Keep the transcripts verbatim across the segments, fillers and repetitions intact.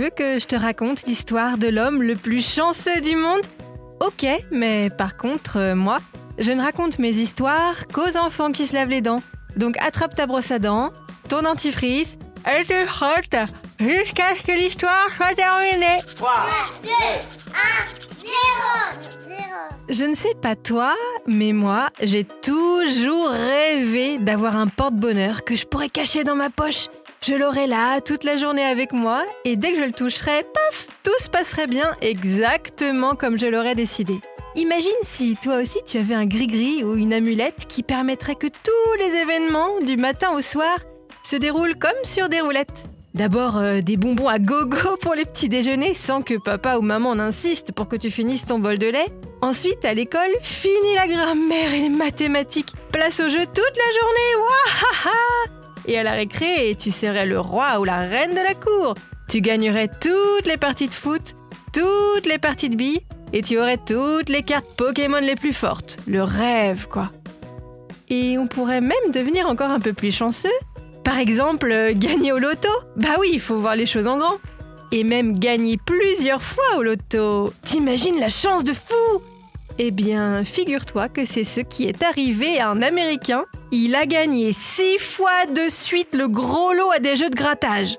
veux que je te raconte l'histoire de l'homme le plus chanceux du monde ? Ok, mais par contre, euh, moi, je ne raconte mes histoires qu'aux enfants qui se lavent les dents. Donc attrape ta brosse à dents, ton dentifrice, et tu frottes jusqu'à ce que l'histoire soit terminée. trois, deux, un, zéro. Je ne sais pas toi, mais moi, j'ai toujours rêvé d'avoir un porte-bonheur que je pourrais cacher dans ma poche. Je l'aurais là toute la journée avec moi et dès que je le toucherais, paf, tout se passerait bien exactement comme je l'aurais décidé. Imagine si toi aussi tu avais un gris-gris ou une amulette qui permettrait que tous les événements, du matin au soir, se déroulent comme sur des roulettes. D'abord euh, des bonbons à gogo pour les petits déjeuners sans que papa ou maman n'insistent pour que tu finisses ton bol de lait. Ensuite, à l'école, fini la grammaire et les mathématiques. Place au jeu toute la journée, wahaha! Et à la récré, tu serais le roi ou la reine de la cour. Tu gagnerais toutes les parties de foot, toutes les parties de billes et tu aurais toutes les cartes Pokémon les plus fortes. Le rêve, quoi. Et on pourrait même devenir encore un peu plus chanceux. Par exemple, euh, gagner au loto. Bah oui, il faut voir les choses en grand. Et même gagner plusieurs fois au loto. T'imagines la chance de fou ? Eh bien, figure-toi que c'est ce qui est arrivé à un Américain. Il a gagné six fois de suite le gros lot à des jeux de grattage.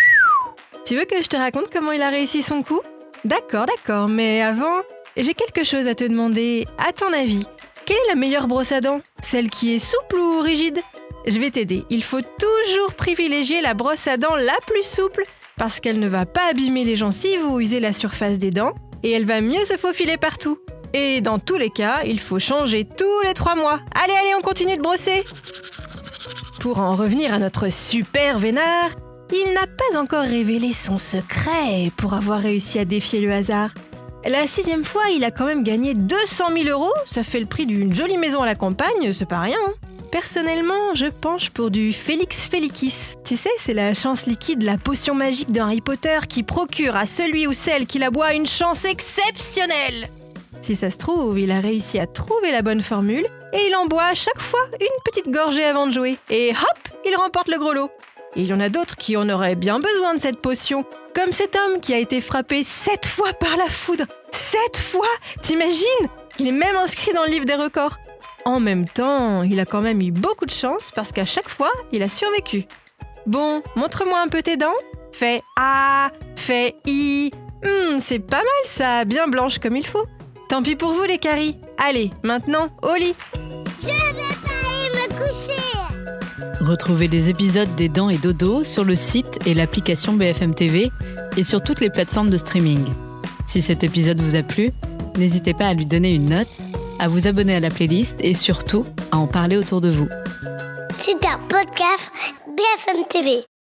Tu veux que je te raconte comment il a réussi son coup ? D'accord, d'accord, mais avant, j'ai quelque chose à te demander. À ton avis, quelle est la meilleure brosse à dents ? Celle qui est souple ou rigide ? Je vais t'aider. Il faut toujours privilégier la brosse à dents la plus souple parce qu'elle ne va pas abîmer les gencives ou user la surface des dents et elle va mieux se faufiler partout. Et dans tous les cas, il faut changer tous les trois mois. Allez, allez, on continue de brosser. Pour en revenir à notre super vénard, il n'a pas encore révélé son secret pour avoir réussi à défier le hasard. La sixième fois, il a quand même gagné deux cent mille euros. Ça fait le prix d'une jolie maison à la campagne, c'est pas rien, hein. Personnellement, je penche pour du Félix Felicis. Tu sais, c'est la chance liquide, la potion magique de Harry Potter qui procure à celui ou celle qui la boit une chance exceptionnelle. Si ça se trouve, il a réussi à trouver la bonne formule et il en boit à chaque fois une petite gorgée avant de jouer. Et hop, il remporte le gros lot. Et il y en a d'autres qui en auraient bien besoin de cette potion. Comme cet homme qui a été frappé sept fois par la foudre. Sept fois ? T'imagines ? Il est même inscrit dans le livre des records. En même temps, il a quand même eu beaucoup de chance parce qu'à chaque fois, il a survécu. Bon, montre-moi un peu tes dents. Fais A, fais I. Hmm, c'est pas mal ça, bien blanche comme il faut. Tant pis pour vous les caries. Allez, maintenant, au lit. Je vais pas aller me coucher. Retrouvez les épisodes des Dents et Dodo sur le site et l'application B F M T V et sur toutes les plateformes de streaming. Si cet épisode vous a plu, n'hésitez pas à lui donner une note, à vous abonner à la playlist et surtout à en parler autour de vous. C'est un podcast B F M T V.